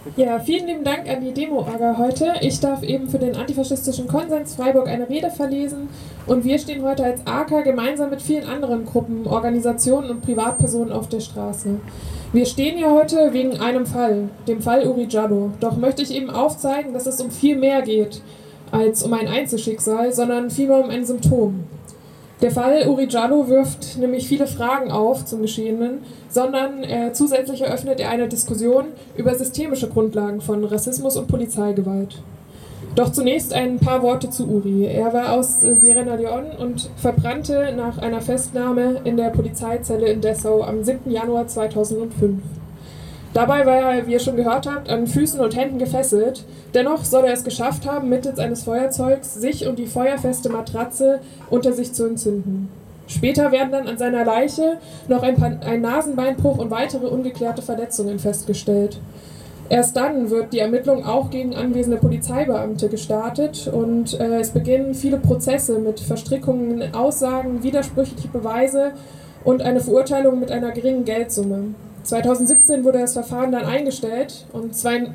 Ja, vielen lieben Dank an die Demo-Orga heute. Ich darf eben für den Antifaschistischen Konsens Freiburg eine Rede verlesen und wir stehen heute als AK gemeinsam mit vielen anderen Gruppen, Organisationen und Privatpersonen auf der Straße. Wir stehen hier heute wegen einem Fall, dem Fall Uri Jallo. Doch möchte ich eben aufzeigen, dass es um viel mehr geht als um ein Einzelschicksal, sondern vielmehr um ein Symptom. Der Fall Uri Jallo wirft nämlich viele Fragen auf zum Geschehenen, sondern zusätzlich eröffnet er eine Diskussion über systemische Grundlagen von Rassismus und Polizeigewalt. Doch zunächst ein paar Worte zu Uri. Er war aus Sierra Leone und verbrannte nach einer Festnahme in der Polizeizelle in Dessau am 7. Januar 2005. Dabei war er, wie ihr schon gehört habt, an Füßen und Händen gefesselt. Dennoch soll er es geschafft haben, mittels eines Feuerzeugs sich und die feuerfeste Matratze unter sich zu entzünden. Später werden dann an seiner Leiche noch ein Nasenbeinbruch und weitere ungeklärte Verletzungen festgestellt. Erst dann wird die Ermittlung auch gegen anwesende Polizeibeamte gestartet und es beginnen viele Prozesse mit Verstrickungen in Aussagen, widersprüchliche Beweise und eine Verurteilung mit einer geringen Geldsumme. 2017 wurde das Verfahren dann eingestellt und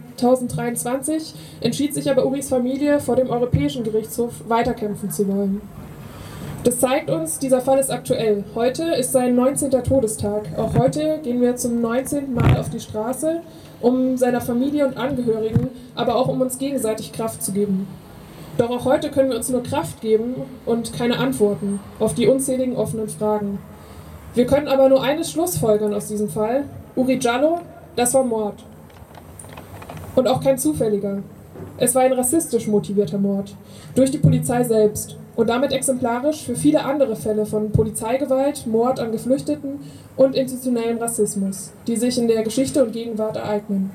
2023 entschied sich aber Uris Familie, vor dem Europäischen Gerichtshof weiterkämpfen zu wollen. Das zeigt uns, dieser Fall ist aktuell. Heute ist sein 19. Todestag. Auch heute gehen wir zum 19. Mal auf die Straße, um seiner Familie und Angehörigen, aber auch um uns gegenseitig Kraft zu geben. Doch auch heute können wir uns nur Kraft geben und keine Antworten auf die unzähligen offenen Fragen. Wir können aber nur eines schlussfolgern aus diesem Fall. Uri Jallo, das war Mord. Und auch kein zufälliger. Es war ein rassistisch motivierter Mord. Durch die Polizei selbst. Und damit exemplarisch für viele andere Fälle von Polizeigewalt, Mord an Geflüchteten und institutionellem Rassismus, die sich in der Geschichte und Gegenwart ereignen.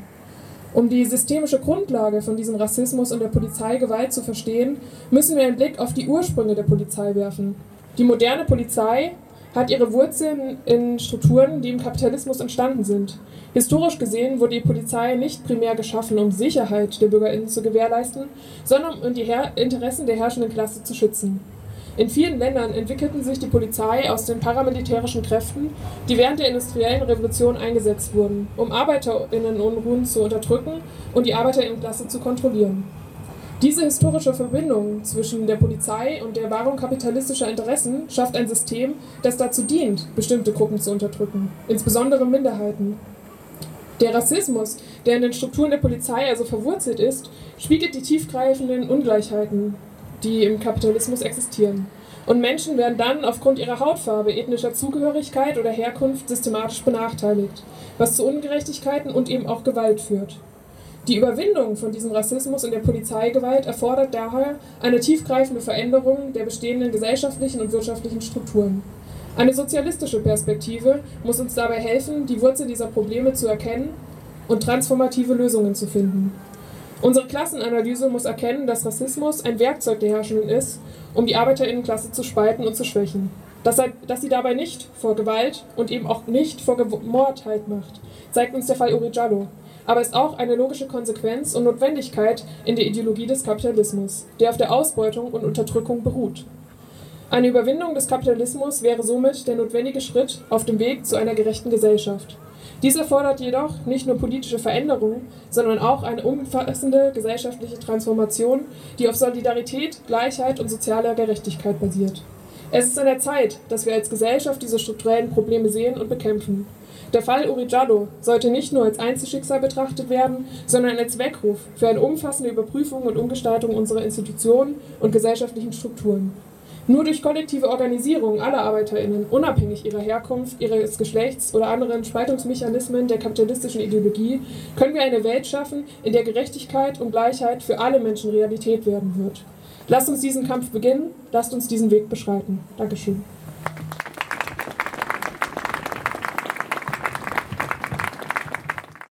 Um die systemische Grundlage von diesem Rassismus und der Polizeigewalt zu verstehen, müssen wir einen Blick auf die Ursprünge der Polizei werfen. Die moderne Polizei hat ihre Wurzeln in Strukturen, die im Kapitalismus entstanden sind. Historisch gesehen wurde die Polizei nicht primär geschaffen, um Sicherheit der BürgerInnen zu gewährleisten, sondern um die Interessen der herrschenden Klasse zu schützen. In vielen Ländern entwickelten sich die Polizei aus den paramilitärischen Kräften, die während der industriellen Revolution eingesetzt wurden, um ArbeiterInnenunruhen zu unterdrücken und die ArbeiterInnenklasse zu kontrollieren. Diese historische Verbindung zwischen der Polizei und der Wahrung kapitalistischer Interessen schafft ein System, das dazu dient, bestimmte Gruppen zu unterdrücken, insbesondere Minderheiten. Der Rassismus, der in den Strukturen der Polizei also verwurzelt ist, spiegelt die tiefgreifenden Ungleichheiten, die im Kapitalismus existieren. Und Menschen werden dann aufgrund ihrer Hautfarbe, ethnischer Zugehörigkeit oder Herkunft systematisch benachteiligt, was zu Ungerechtigkeiten und eben auch Gewalt führt. Die Überwindung von diesem Rassismus und der Polizeigewalt erfordert daher eine tiefgreifende Veränderung der bestehenden gesellschaftlichen und wirtschaftlichen Strukturen. Eine sozialistische Perspektive muss uns dabei helfen, die Wurzel dieser Probleme zu erkennen und transformative Lösungen zu finden. Unsere Klassenanalyse muss erkennen, dass Rassismus ein Werkzeug der Herrschenden ist, um die ArbeiterInnenklasse zu spalten und zu schwächen. Dass sie dabei nicht vor Gewalt und eben auch nicht vor Mord Halt macht, zeigt uns der Fall Uri Jallo. Aber ist auch eine logische Konsequenz und Notwendigkeit in der Ideologie des Kapitalismus, der auf der Ausbeutung und Unterdrückung beruht. Eine Überwindung des Kapitalismus wäre somit der notwendige Schritt auf dem Weg zu einer gerechten Gesellschaft. Dies erfordert jedoch nicht nur politische Veränderungen, sondern auch eine umfassende gesellschaftliche Transformation, die auf Solidarität, Gleichheit und sozialer Gerechtigkeit basiert. Es ist an der Zeit, dass wir als Gesellschaft diese strukturellen Probleme sehen und bekämpfen. Der Fall Uri Jallo sollte nicht nur als Einzelschicksal betrachtet werden, sondern als Weckruf für eine umfassende Überprüfung und Umgestaltung unserer Institutionen und gesellschaftlichen Strukturen. Nur durch kollektive Organisierung aller ArbeiterInnen, unabhängig ihrer Herkunft, ihres Geschlechts oder anderen Spaltungsmechanismen der kapitalistischen Ideologie, können wir eine Welt schaffen, in der Gerechtigkeit und Gleichheit für alle Menschen Realität werden wird. Lasst uns diesen Kampf beginnen, lasst uns diesen Weg beschreiten. Dankeschön.